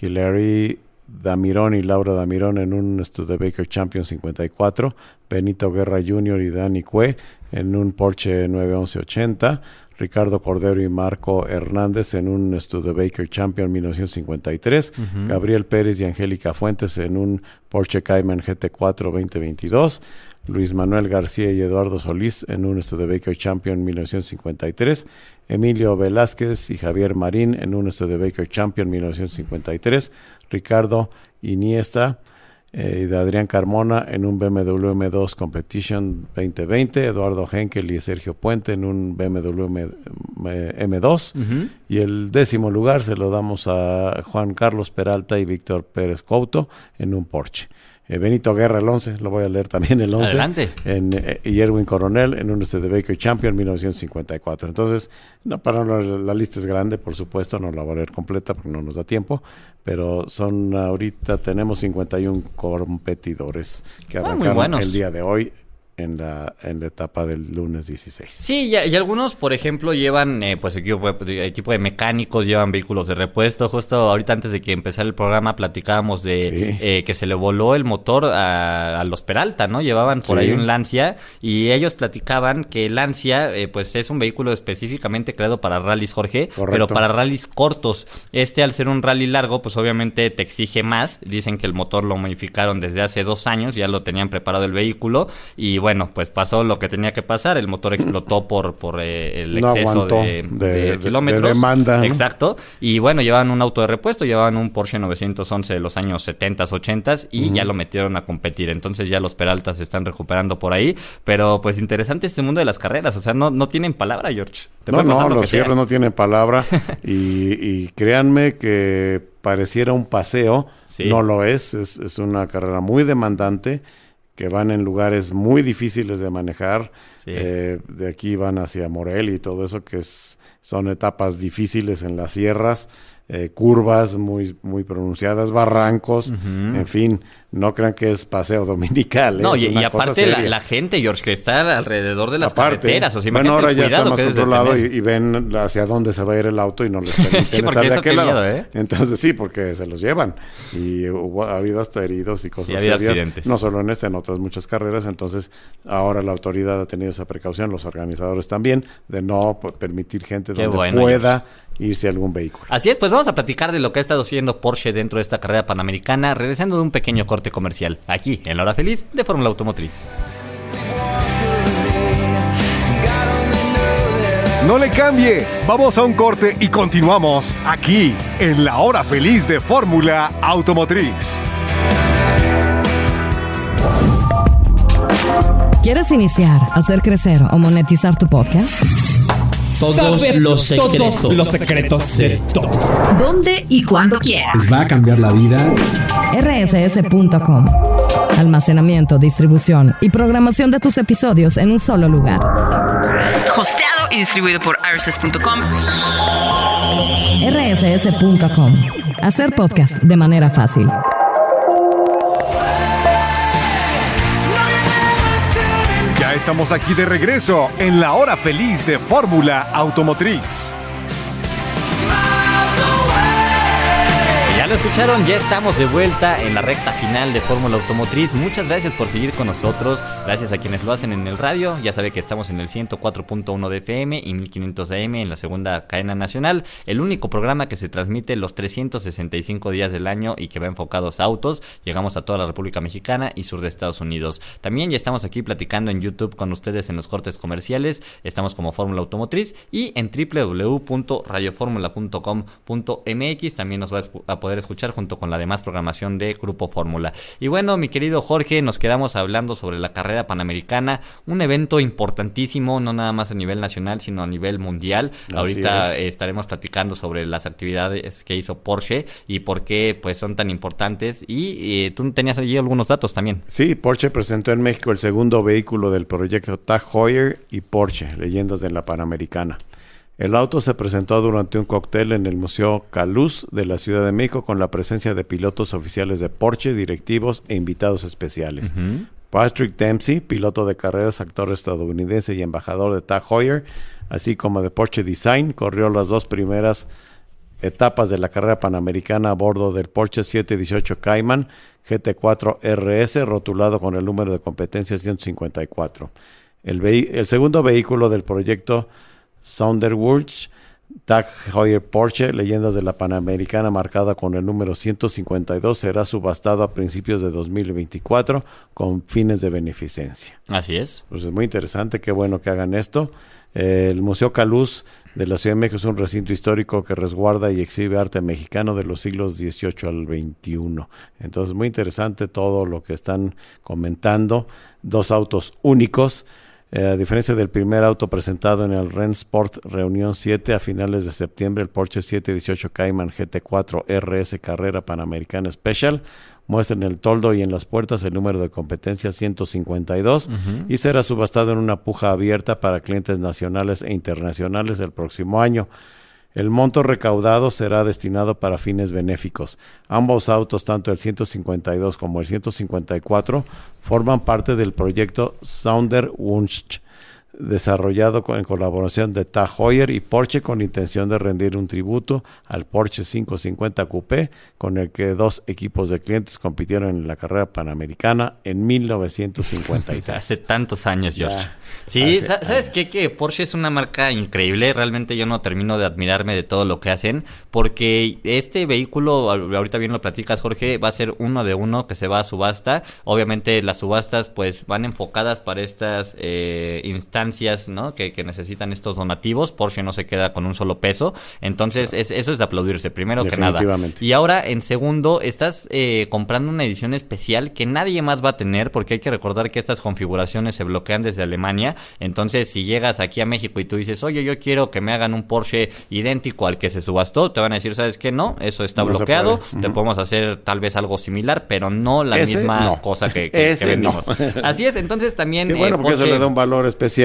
Hilary Damirón y Laura Damirón en un Studebaker Champion cincuenta y cuatro, Benito Guerra junior y Dani Cue en un Porsche nueve once ochenta, Ricardo Cordero y Marco Hernández en un Studebaker Champion mil novecientos cincuenta y tres, uh-huh. Gabriel Pérez y Angélica Fuentes en un Porsche Cayman G T cuatro veinte veintidós, Luis Manuel García y Eduardo Solís en un Studebaker Champion mil novecientos cincuenta y tres, Emilio Velázquez y Javier Marín en un Studebaker Champion mil novecientos cincuenta y tres, Ricardo Iniesta eh, de Adrián Carmona en un B M W M dos Competition veinte veinte, Eduardo Henkel y Sergio Puente en un B M W M dos, uh-huh. y el décimo lugar se lo damos a Juan Carlos Peralta y Víctor Pérez Couto en un Porsche. Eh, Benito Guerra el once, lo voy a leer también el once. Adelante. En, eh, y Erwin Coronel en un Studebaker Champion mil novecientos cincuenta y cuatro. Entonces, no, para no, la lista es grande, por supuesto, no la voy a leer completa porque no nos da tiempo, pero son ahorita tenemos cincuenta y uno competidores que arrancaron ah, el día de hoy. En la, en la etapa del lunes dieciséis. Sí, y, y algunos, por ejemplo, llevan eh, pues equipo de, equipo de mecánicos, llevan vehículos de repuesto. Justo ahorita antes de que empezara el programa platicábamos de sí. eh, que se le voló el motor a, a los Peralta, ¿no? Llevaban por sí. ahí un Lancia y ellos platicaban que el Lancia eh, pues es un vehículo específicamente creado para rallies, Jorge, Correcto. pero para rallies cortos. Este, al ser un rally largo, pues obviamente te exige más. Dicen que el motor lo modificaron desde hace dos años, ya lo tenían preparado el vehículo y bueno, Bueno, pues pasó lo que tenía que pasar. El motor explotó por, por eh, el no exceso de, de, de, de kilómetros. De demanda, ¿no? Exacto. Y bueno, llevaban un auto de repuesto, llevaban un Porsche novecientos once de los años setenta, ochenta y uh-huh. ya lo metieron a competir. Entonces ya los Peraltas se están recuperando por ahí. Pero pues interesante este mundo de las carreras. O sea, no, no tienen palabra, George. ¿Te no, no, los fierros no tienen palabra. y, y créanme que pareciera un paseo. Sí. No lo es. Es, es una carrera muy demandante, que van en lugares muy difíciles de manejar, sí. eh, de aquí van hacia Morelia y todo eso, que es, son etapas difíciles en las sierras, eh, curvas muy, muy pronunciadas, barrancos, uh-huh. en fin, no crean que es paseo dominical. No, es y, una y aparte cosa la, la gente, George, que está alrededor de las aparte, carreteras. O sea, bueno, ahora ya está más controlado y, tener. y ven hacia dónde se va a ir el auto y no les permiten sí, estar de aquel lado. Miedo, ¿eh? Entonces sí, porque se los llevan. Y hubo, ha habido hasta heridos y cosas sí, ha habido serias. Accidentes. No solo en esta, en otras muchas carreras. Entonces ahora la autoridad ha tenido esa precaución, los organizadores también, de no permitir gente Qué donde bueno, pueda George. irse a algún vehículo. Así es, pues vamos a platicar de lo que ha estado haciendo Porsche dentro de esta carrera panamericana, regresando de un pequeño corte comercial, aquí en La Hora Feliz de Fórmula Automotriz. No le cambie, vamos a un corte y continuamos aquí en La Hora Feliz de Fórmula Automotriz. ¿Quieres iniciar, hacer crecer o monetizar tu podcast? Todos los secretos, todos los secretos de todos. ¿Dónde y cuándo quieras? Les va a cambiar la vida. R S S punto com. Almacenamiento, distribución y programación de tus episodios en un solo lugar. Hosteado y distribuido por R S S punto com. R S S punto com. Hacer podcast de manera fácil. Ya estamos aquí de regreso en La Hora Feliz de Fórmula Automotriz. Ya lo escucharon, ya estamos de vuelta en la recta final de Fórmula Automotriz. Muchas gracias por seguir con nosotros. Gracias a quienes lo hacen en el radio. Ya sabe que estamos en el ciento cuatro punto uno de F M y mil quinientos A M en la segunda cadena nacional. El único programa que se transmite los trescientos sesenta y cinco días del año y que va enfocados a autos. Llegamos a toda la República Mexicana y sur de Estados Unidos. También ya estamos aquí platicando en YouTube con ustedes en los cortes comerciales. Estamos como Fórmula Automotriz y en doble u doble u doble u punto radio fórmula punto com punto m x también nos va a poder escuchar junto con la demás programación de Grupo Fórmula. Y bueno, mi querido Jorge, nos quedamos hablando sobre la carrera panamericana, un evento importantísimo, no nada más a nivel nacional, sino a nivel mundial. Así Ahorita es. estaremos platicando sobre las actividades que hizo Porsche y por qué pues son tan importantes. Y eh, tú tenías allí algunos datos también. Sí, Porsche presentó en México el segundo vehículo del proyecto Tag Heuer y Porsche, leyendas de la Panamericana. El auto se presentó durante un cóctel en el Museo Caluz de la Ciudad de México con la presencia de pilotos oficiales de Porsche, directivos e invitados especiales. Uh-huh. Patrick Dempsey, piloto de carreras, actor estadounidense y embajador de Tag Heuer, así como de Porsche Design, corrió las dos primeras etapas de la carrera panamericana a bordo del Porsche siete dieciocho Cayman G T cuatro R S, rotulado con el número de competencia ciento cincuenta y cuatro. El, ve- el segundo vehículo del proyecto Sonderwurst Tag Heuer Porsche, leyendas de la Panamericana, marcada con el número ciento cincuenta y dos, será subastado a principios de dos mil veinticuatro con fines de beneficencia. Así es. Pues es muy interesante, qué bueno que hagan esto. Eh, el Museo Caluz de la Ciudad de México es un recinto histórico que resguarda y exhibe arte mexicano de los siglos dieciocho al veintiuno. Entonces, muy interesante todo lo que están comentando. Dos autos únicos. Eh, a diferencia del primer auto presentado en el Rennsport Reunión siete a finales de septiembre, el Porsche siete dieciocho Cayman G T cuatro R S Carrera Panamericana Special muestra en el toldo y en las puertas el número de competencia ciento cincuenta y dos uh-huh. y será subastado en una puja abierta para clientes nacionales e internacionales el próximo año. El monto recaudado será destinado para fines benéficos. Ambos autos, tanto el ciento cincuenta y dos como el ciento cincuenta y cuatro, forman parte del proyecto Sonderwunsch, desarrollado en colaboración de Tag Heuer y Porsche con intención de rendir un tributo al Porsche quinientos cincuenta Coupé, con el que dos equipos de clientes compitieron en la carrera panamericana en mil novecientos cincuenta y tres. Hace tantos años, George. Ya, sí, ¿sabes qué? Que Porsche es una marca increíble. Realmente yo no termino de admirarme de todo lo que hacen, porque este vehículo, ahorita bien lo platicas, Jorge, va a ser uno de uno que se va a subasta. Obviamente las subastas pues van enfocadas para estas eh, instancias, ¿no? Que, que necesitan estos donativos. Porsche no se queda con un solo peso. Entonces, es, eso es de aplaudirse, primero que nada. Y ahora, en segundo, estás eh, comprando una edición especial que nadie más va a tener, porque hay que recordar que estas configuraciones se bloquean desde Alemania. Entonces, si llegas aquí a México y tú dices, oye, yo quiero que me hagan un Porsche idéntico al que se subastó, te van a decir, ¿sabes qué? No, eso está no bloqueado. Uh-huh. Te podemos hacer tal vez algo similar, pero no la Ese, misma no. cosa que, que, que vendimos. No. Así es, entonces también... Qué bueno, eh, porque Porsche... eso le da un valor especial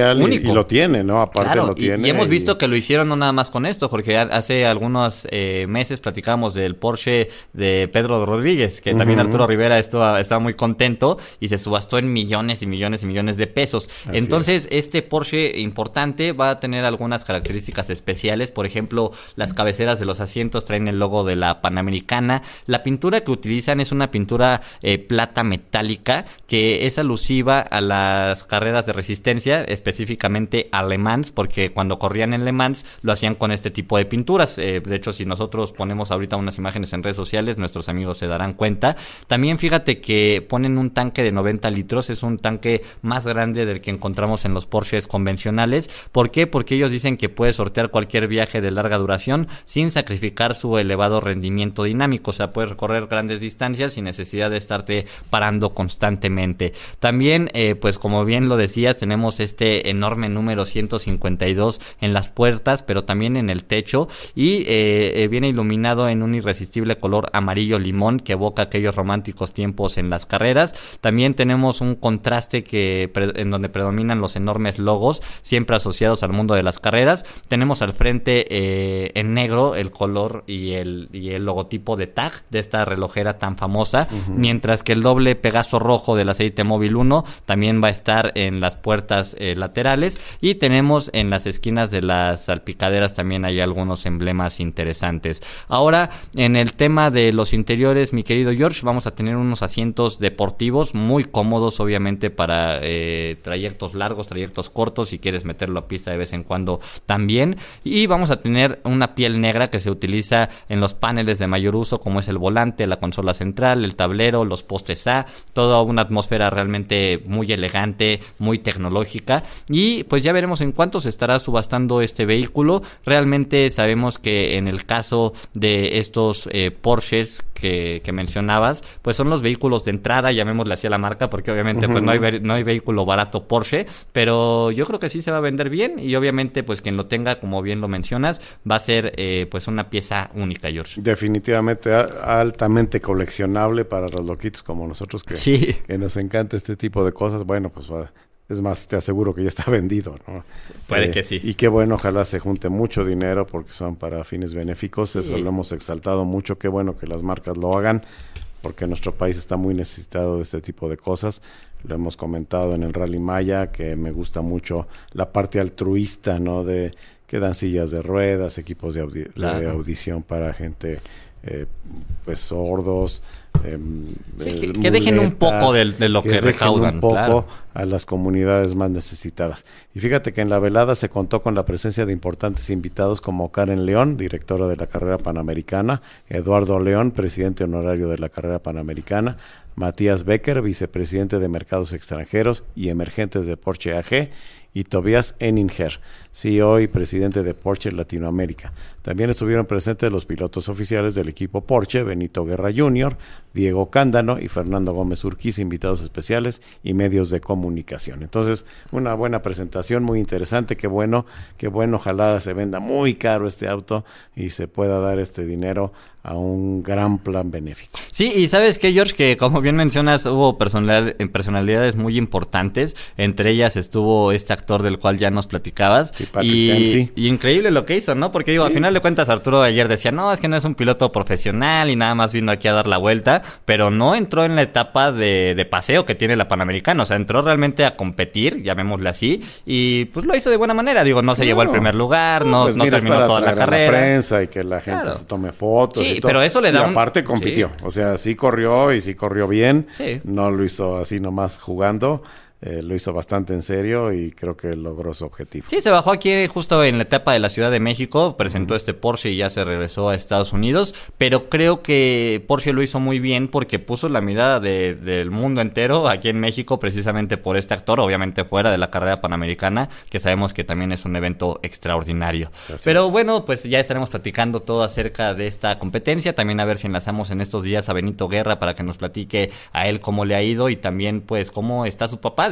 especial y, y lo tiene, ¿no? Aparte claro, lo tiene. Y, y hemos y... visto que lo hicieron no nada más con esto, Jorge. Hace algunos eh, meses platicamos del Porsche de Pedro Rodríguez, que también uh-huh. Arturo Rivera estaba, estaba muy contento y se subastó en millones y millones y millones de pesos. Así Entonces, es. este Porsche importante va a tener algunas características especiales. Por ejemplo, las cabeceras de los asientos traen el logo de la Panamericana. La pintura que utilizan es una pintura eh, plata metálica que es alusiva a las carreras de resistencia, específicamente a Le Mans, porque cuando corrían en Le Mans lo hacían con este tipo de pinturas. Eh, de hecho, si nosotros ponemos ahorita unas imágenes en redes sociales, nuestros amigos se darán cuenta. También fíjate que ponen un tanque de noventa litros, es un tanque más grande del que encontramos en los Porsches convencionales. ¿Por qué? Porque ellos dicen que puede sortear cualquier viaje de larga duración sin sacrificar su elevado rendimiento dinámico, o sea, puedes recorrer grandes distancias sin necesidad de estarte parando constantemente. También, eh, pues como bien lo decías, tenemos este enorme número ciento cincuenta y dos en las puertas, pero también en el techo, y eh, eh, viene iluminado en un irresistible color amarillo limón que evoca aquellos románticos tiempos en las carreras. También tenemos un contraste que en donde predominan los enormes logos, siempre asociados al mundo de las carreras. Tenemos al frente eh, en negro el color y el, y el logotipo de Tag, de esta relojera tan famosa, uh-huh. mientras que el doble Pegaso rojo del aceite móvil uno también va a estar en las puertas eh, laterales, y tenemos en las esquinas de las salpicaderas también hay algunos emblemas interesantes. Ahora, en el tema de los interiores, mi querido George, vamos a tener unos asientos deportivos muy cómodos, obviamente para eh, trayectos largos, trayectos cortos, si quieres meterlo a pista de vez en cuando también, y vamos a tener una piel negra que se utiliza en los paneles de mayor uso, como es el volante, la consola central, el tablero, los postes A, toda una atmósfera realmente muy elegante, muy tecnológica, y pues ya veremos en cuánto se estará subastando este vehículo. Realmente sabemos que en el caso de estos eh, Porsches que, que mencionabas, pues son los vehículos de entrada, llamémosle así a la marca, porque obviamente uh-huh. pues no hay, ve- no hay vehículo barato Porsche, pero yo creo que sí se va a vender bien, y obviamente pues quien lo tenga, como bien lo mencionas, va a ser eh, pues una pieza única, George. Definitivamente a- altamente coleccionable para los loquitos como nosotros que, sí. que nos encanta este tipo de cosas. Bueno, pues va, es más, te aseguro que ya está vendido, ¿no? Puede eh, que sí. Y qué bueno, ojalá se junte mucho dinero porque son para fines benéficos. Sí. Eso lo hemos exaltado mucho. Qué bueno que las marcas lo hagan, porque nuestro país está muy necesitado de este tipo de cosas. Lo hemos comentado en el Rally Maya, que me gusta mucho la parte altruista, ¿no? De que dan sillas de ruedas, equipos de, audi- claro. de audición para gente, eh, pues sordos. Eh, sí, que, muletas, que dejen un poco de, de lo que, que recaudan, un poco claro. a las comunidades más necesitadas. Y fíjate que en la velada se contó con la presencia de importantes invitados como Karen León, directora de la carrera Panamericana, Eduardo León, presidente honorario de la carrera Panamericana, Matías Becker, vicepresidente de Mercados Extranjeros y Emergentes de Porsche A G, y Tobias Eninger, C E O y presidente de Porsche Latinoamérica. También estuvieron presentes los pilotos oficiales del equipo Porsche, Benito Guerra junior, Diego Cándano y Fernando Gómez Urquiza, invitados especiales y medios de comunicación. Entonces, una buena presentación, muy interesante, qué bueno, qué bueno, ojalá se venda muy caro este auto y se pueda dar este dinero a un gran plan benéfico. Sí, y ¿sabes qué, George? Que como bien mencionas, hubo personalidad, personalidades muy importantes, entre ellas estuvo este actor del cual ya nos platicabas, sí, Patrick y, Dempsey. y increíble lo que hizo, ¿no? Porque digo, sí. al final de cuentas Arturo ayer decía, no, es que no es un piloto profesional y nada más vino aquí a dar la vuelta, pero no entró en la etapa de, de paseo que tiene la Panamericana, o sea, entró realmente a competir, llamémosle así, y pues lo hizo de buena manera, digo, no se no, llevó al primer lugar, no, no, pues no terminó toda la carrera. La prensa y que la gente claro. se tome fotos. Sí, pero eso le da y aparte un... compitió, sí. o sea, sí corrió y sí corrió bien, sí. no lo hizo así nomás jugando, eh, lo hizo bastante en serio y creo que logró su objetivo. Sí, se bajó aquí justo en la etapa de la Ciudad de México, presentó uh-huh. este Porsche y ya se regresó a Estados Unidos, pero creo que Porsche lo hizo muy bien porque puso la mirada de, del mundo entero aquí en México precisamente por este actor, obviamente fuera de la carrera Panamericana, que sabemos que también es un evento extraordinario. Así pero es. Bueno, pues ya estaremos platicando todo acerca de esta competencia, también a ver si enlazamos en estos días a Benito Guerra para que nos platique a él cómo le ha ido y también pues cómo está su papá.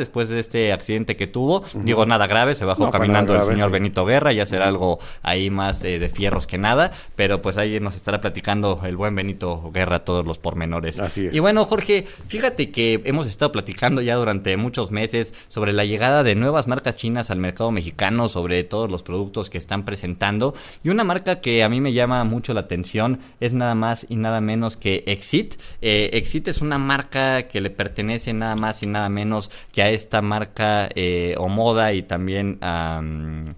después de este accidente que tuvo. Uh-huh. Digo, nada grave, se bajó no, caminando grave, el señor sí. Benito Guerra, ya será uh-huh. algo ahí más eh, de fierros que nada, pero pues ahí nos estará platicando el buen Benito Guerra todos los pormenores. Así es. Y bueno, Jorge, fíjate que hemos estado platicando ya durante muchos meses sobre la llegada de nuevas marcas chinas al mercado mexicano, sobre todos los productos que están presentando, y una marca que a mí me llama mucho la atención es nada más y nada menos que Exit. Eh, Exit es una marca que le pertenece nada más y nada menos que a esta marca eh, Omoda y también a... Um,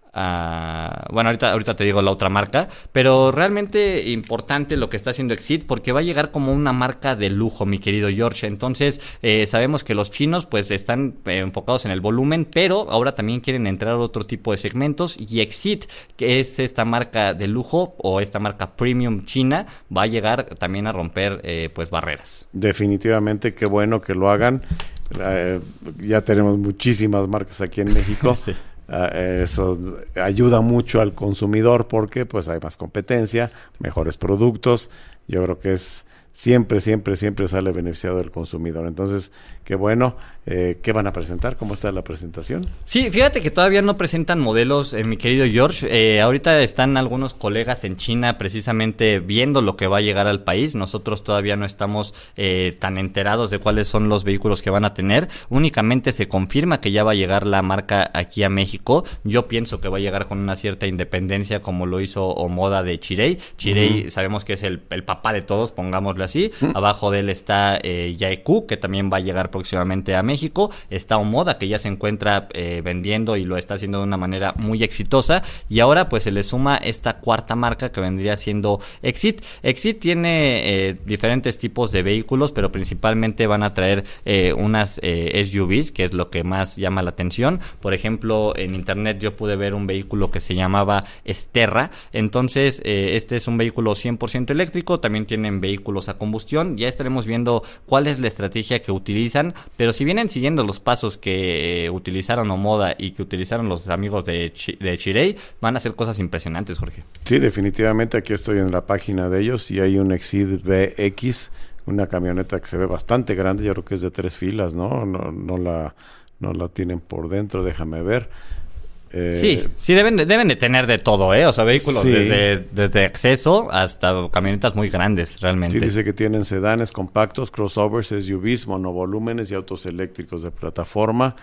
Uh, bueno, ahorita, ahorita te digo la otra marca, pero realmente importante lo que está haciendo Exit, porque va a llegar como una marca de lujo, mi querido George. Entonces, eh, sabemos que los chinos pues están eh, enfocados en el volumen, pero ahora también quieren entrar a otro tipo de segmentos, y Exit, que es esta marca de lujo o esta marca premium china, va a llegar también a romper eh, pues barreras. Definitivamente, qué bueno que lo hagan. Eh, ya tenemos muchísimas marcas aquí en México. Sí. Uh, eso ayuda mucho al consumidor porque pues hay más competencia, mejores productos. Yo creo que es siempre, siempre, siempre sale beneficiado el consumidor. Entonces, qué bueno. Eh, ¿Qué van a presentar? ¿Cómo está la presentación? Sí, fíjate que todavía no presentan modelos, eh, mi querido George. Eh, ahorita están algunos colegas en China precisamente viendo lo que va a llegar al país. Nosotros todavía no estamos eh, tan enterados de cuáles son los vehículos que van a tener. Únicamente se confirma que ya va a llegar la marca aquí a México. Yo pienso que va a llegar con una cierta independencia, como lo hizo Omoda de Chery. Chery uh-huh. sabemos que es el, el papá de todos, pongámoslo así. Uh-huh. Abajo de él está eh, Yaeku, que también va a llegar próximamente a México. México, está Omoda, que ya se encuentra eh, vendiendo y lo está haciendo de una manera muy exitosa, y ahora pues se le suma esta cuarta marca que vendría siendo Exit. Exit tiene eh, diferentes tipos de vehículos, pero principalmente van a traer eh, unas eh, S U Vs, que es lo que más llama la atención. Por ejemplo, en internet yo pude ver un vehículo que se llamaba Sterra. Entonces eh, este es un vehículo cien por ciento eléctrico, también tienen vehículos a combustión. Ya estaremos viendo cuál es la estrategia que utilizan, pero si vienen siguiendo los pasos que eh, utilizaron Omoda y que utilizaron los amigos de, Ch- de Chery, van a hacer cosas impresionantes, Jorge. Sí, definitivamente. Aquí estoy en la página de ellos y hay un Exit V X, una camioneta que se ve bastante grande. Yo creo que es de tres filas, ¿no? No, no la, no la tienen por dentro, déjame ver. Eh, sí, sí deben de, deben de tener de todo, ¿eh? O sea, vehículos sí. desde, desde acceso hasta camionetas muy grandes, realmente. Sí, dice que tienen sedanes compactos, crossovers, S U Vs, monovolúmenes y autos eléctricos de plataforma.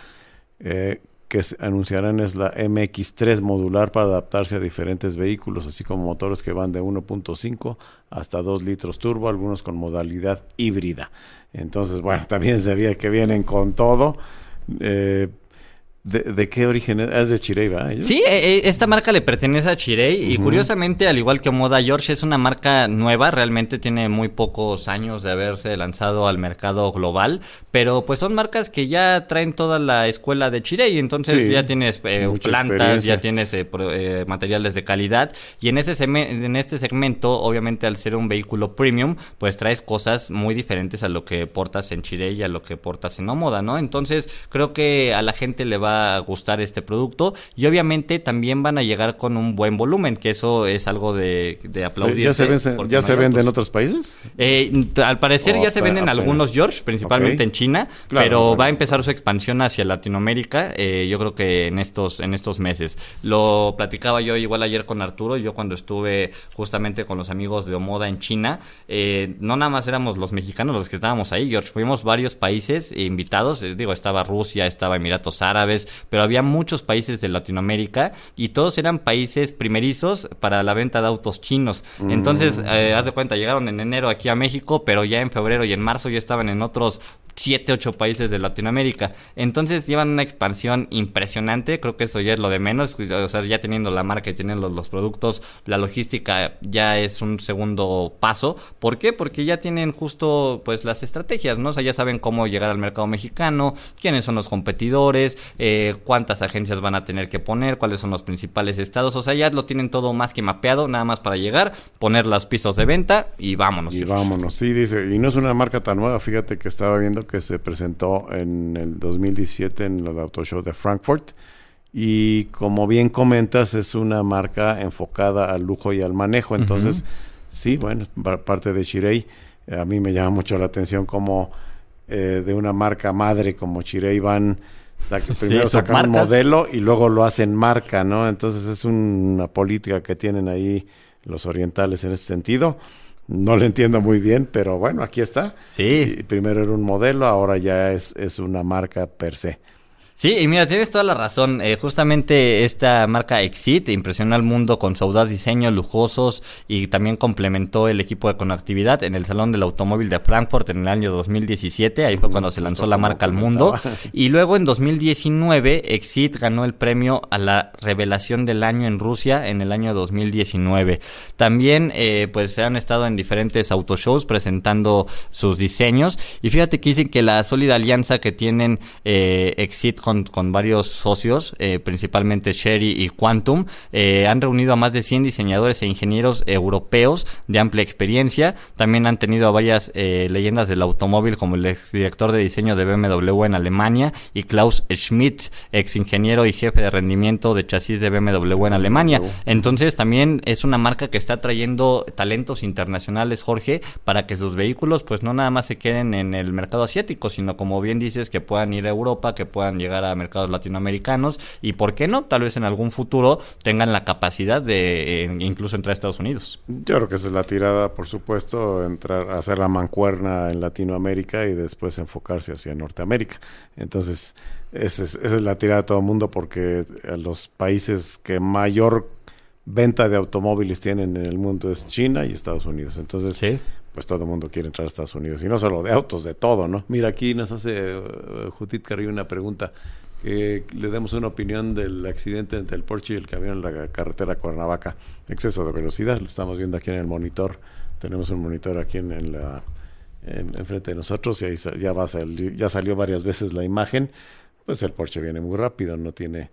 Eh, que se anunciarán es la M X tres modular para adaptarse a diferentes vehículos, así como motores que van de uno punto cinco hasta dos litros turbo, algunos con modalidad híbrida. Entonces, bueno, también se ve que vienen con todo. Eh, ¿De, ¿De qué origen es? ¿Es de Chery, ¿verdad? Sí, eh, esta marca le pertenece a Chery uh-huh. y curiosamente, al igual que Omoda, George, es una marca nueva, realmente tiene muy pocos años de haberse lanzado al mercado global, pero pues son marcas que ya traen toda la escuela de Chery, entonces sí, ya tienes eh, plantas, ya tienes eh, pro, eh, materiales de calidad, y en ese seme- en este segmento, obviamente al ser un vehículo premium, pues traes cosas muy diferentes a lo que portas en Chery y a lo que portas en Omoda, ¿no? Entonces creo que a la gente le va a gustar este producto, y obviamente también van a llegar con un buen volumen, que eso es algo de, de aplaudirse. ¿Ya se, ven, ¿ya no se venden en otros países? Eh, al parecer oh, ya se venden apenas. algunos, George, principalmente okay. en China, claro, pero bueno. va a empezar su expansión hacia Latinoamérica, eh, yo creo que en estos, en estos meses. Lo platicaba yo igual ayer con Arturo, yo cuando estuve justamente con los amigos de Omoda en China, eh, no nada más éramos los mexicanos los que estábamos ahí, George, fuimos varios países invitados, eh, digo, estaba Rusia, estaba Emiratos Árabes, pero había muchos países de Latinoamérica y todos eran países primerizos para la venta de autos chinos. Mm. Entonces, eh, haz de cuenta, llegaron en enero aquí a México, pero ya en febrero y en marzo ya estaban en otros siete, ocho países de Latinoamérica. Entonces llevan una expansión impresionante. Creo que eso ya es lo de menos. O sea, ya teniendo la marca y teniendo los, los productos, la logística ya es un segundo paso. ¿Por qué? Porque ya tienen justo pues las estrategias, ¿no? O sea, ya saben cómo llegar al mercado mexicano, quiénes son los competidores, eh, cuántas agencias van a tener que poner, cuáles son los principales estados. O sea, ya lo tienen todo más que mapeado, nada más para llegar, poner los pisos de venta y vámonos. Y vámonos, sí, dice. Y no es una marca tan nueva. Fíjate que estaba viendo que se presentó en el dos mil diecisiete en el Auto Show de Frankfurt, y como bien comentas es una marca enfocada al lujo y al manejo. Entonces uh-huh. sí, bueno, parte de Chery. A mí me llama mucho la atención cómo eh, de una marca madre como Chery van, sac- primero Sí, sacan un submarcas. modelo y luego lo hacen marca, ¿no? Entonces es una política que tienen ahí los orientales en ese sentido. No lo entiendo muy bien, pero bueno, aquí está. Sí. Y primero era un modelo, ahora ya es, es una marca per se. Sí, y mira, tienes toda la razón. Eh, justamente esta marca Exit impresionó al mundo con su audaz diseño, lujosos, y también complementó el equipo de conectividad en el Salón del Automóvil de Frankfurt en el año dos mil diecisiete. Ahí fue cuando se lanzó la marca al mundo. Y luego en dos mil diecinueve, Exit ganó el premio a la revelación del año en Rusia en el año dos mil diecinueve. También eh, pues se han estado en diferentes autoshows presentando sus diseños. Y fíjate que dicen que la sólida alianza que tienen eh, Exit con Con, con varios socios, eh, principalmente Chery y Quantum, eh, han reunido a más de cien diseñadores e ingenieros europeos de amplia experiencia. También han tenido a varias eh, leyendas del automóvil, como el exdirector de diseño de B M W en Alemania y Klaus Schmidt, ex ingeniero y jefe de rendimiento de chasis de B M W en Alemania. Entonces también es una marca que está trayendo talentos internacionales, Jorge, para que sus vehículos pues no nada más se queden en el mercado asiático, sino como bien dices, que puedan ir a Europa, que puedan llegar a mercados latinoamericanos y, ¿por qué no? Tal vez en algún futuro tengan la capacidad de eh, incluso entrar a Estados Unidos. Yo creo que esa es la tirada, por supuesto, entrar a hacer la mancuerna en Latinoamérica y después enfocarse hacia Norteamérica. Entonces, esa es, esa es la tirada de todo el mundo, porque los países que mayor venta de automóviles tienen en el mundo es China y Estados Unidos. Entonces, sí, pues todo el mundo quiere entrar a Estados Unidos. Y no solo de autos, de todo, ¿no? Mira, aquí nos hace uh, Judith Carrillo una pregunta. Que le demos una opinión del accidente entre el Porsche y el camión en la carretera Cuernavaca. Exceso de velocidad, lo estamos viendo aquí en el monitor. Tenemos un monitor aquí en, en la en, enfrente de nosotros y ahí ya, va a salir, ya salió varias veces la imagen. Pues el Porsche viene muy rápido, no tiene...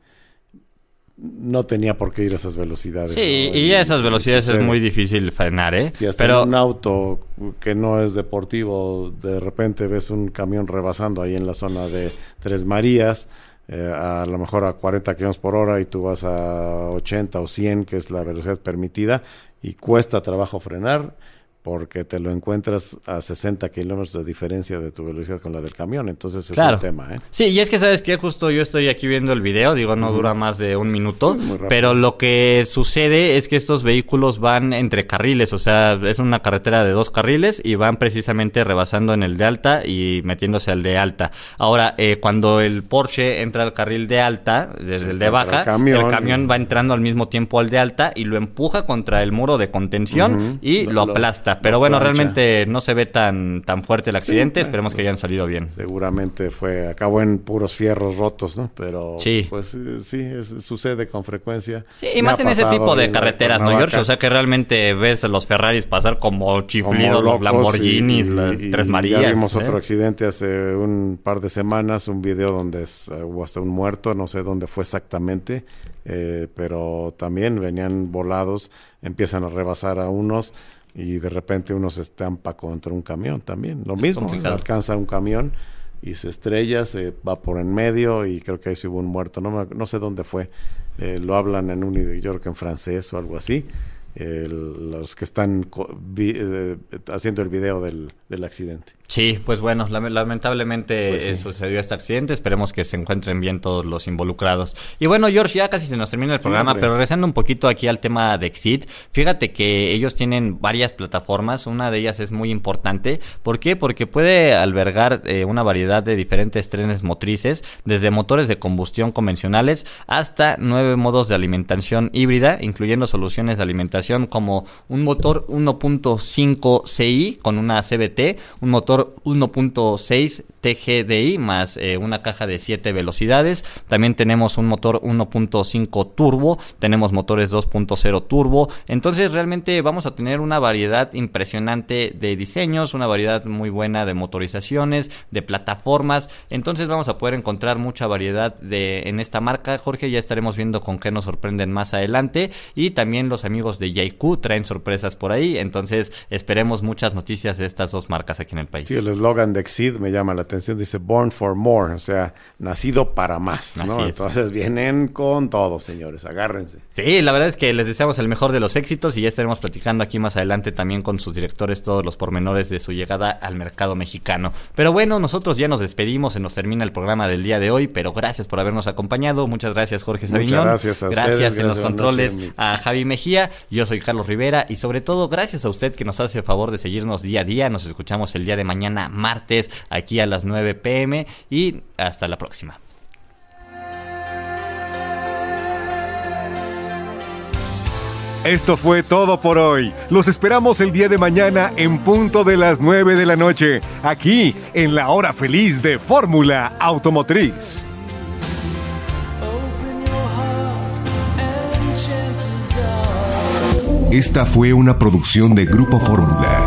No tenía por qué ir a esas velocidades. Sí, ¿no? y a esas velocidades sucede. Es muy difícil frenar, ¿eh? Si hasta Pero en un auto que no es deportivo, de repente ves un camión rebasando ahí en la zona de Tres Marías, eh, a lo mejor a cuarenta kilómetros por hora y tú vas a ochenta o cien, que es la velocidad permitida, y cuesta trabajo frenar, porque te lo encuentras a sesenta kilómetros de diferencia de tu velocidad con la del camión. Entonces es claro. un tema, ¿eh? Sí, y es que, ¿sabes qué? Justo yo estoy aquí viendo el video, digo, no uh-huh. dura más de un minuto, pero lo que sucede es que estos vehículos van entre carriles, o sea, es una carretera de dos carriles y van precisamente rebasando en el de alta y metiéndose al de alta. Ahora, eh, cuando el Porsche entra al carril de alta, desde sí, el de baja, el camión, el camión va entrando al mismo tiempo al de alta y lo empuja contra el muro de contención uh-huh. y lo, lo aplasta. Pero bueno, plancha. Realmente no se ve tan tan fuerte el accidente. Sí, Esperemos pues, que hayan salido bien. Seguramente fue, acabó en puros fierros rotos, ¿no? Pero sí, pues sí, es, sucede con frecuencia. Sí, y más en ese tipo de carreteras, ¿no, George? O sea, que realmente ves a los Ferraris pasar como chiflidos, los Lamborghinis, y, y, las y, Tres Marías. Ya vimos ¿eh? otro accidente hace un par de semanas, un video donde es, uh, hubo hasta un muerto, no sé dónde fue exactamente, eh, pero también venían volados, empiezan a rebasar a unos y de repente uno se estampa contra un camión también. Lo es mismo, complicado. Alcanza un camión y se estrella, se va por en medio y creo que ahí sí hubo un muerto. No, me, no sé dónde fue. Eh, lo hablan en un yo creo que en francés o algo así. Eh, los que están vi, eh, haciendo el video del, del accidente. Sí, pues bueno, lamentablemente pues sí. sucedió este accidente. Esperemos que se encuentren bien todos los involucrados. Y bueno, George, ya casi se nos termina el programa, sí, pero regresando un poquito aquí al tema de Exit, fíjate que ellos tienen varias plataformas. Una de ellas es muy importante. ¿Por qué? Porque puede albergar eh, una variedad de diferentes trenes motrices, desde motores de combustión convencionales hasta nueve modos de alimentación híbrida, incluyendo soluciones de alimentación como un motor uno punto cinco C I con una C V T, un motor uno punto seis T G D I más eh, una caja de siete velocidades. También tenemos un motor uno punto cinco turbo, tenemos motores dos punto cero turbo. Entonces realmente vamos a tener una variedad impresionante de diseños, una variedad muy buena de motorizaciones, de plataformas. Entonces vamos a poder encontrar mucha variedad de en esta marca, Jorge. Ya estaremos viendo con qué nos sorprenden más adelante. Y también los amigos de D J Q traen sorpresas por ahí, entonces esperemos muchas noticias de estas dos marcas aquí en el país. Sí, el eslogan de Exceed me llama la atención, dice Born for More, o sea, nacido para más, ¿no? Entonces vienen con todo, señores, agárrense. Sí, la verdad es que les deseamos el mejor de los éxitos y ya estaremos platicando aquí más adelante también con sus directores todos los pormenores de su llegada al mercado mexicano. Pero bueno, nosotros ya nos despedimos, se nos termina el programa del día de hoy, pero gracias por habernos acompañado, muchas gracias Jorge Saviñón. Muchas gracias a gracias ustedes. En los controles a Javi Mejía, yo soy Carlos Rivera y sobre todo gracias a usted que nos hace el favor de seguirnos día a día, nos escuchamos el día de mañana martes aquí a las nueve pm y hasta la próxima. Esto fue todo por hoy. Los esperamos el día de mañana en punto de las nueve de la noche, aquí en la hora feliz de Fórmula Automotriz. Esta fue una producción de Grupo Fórmula.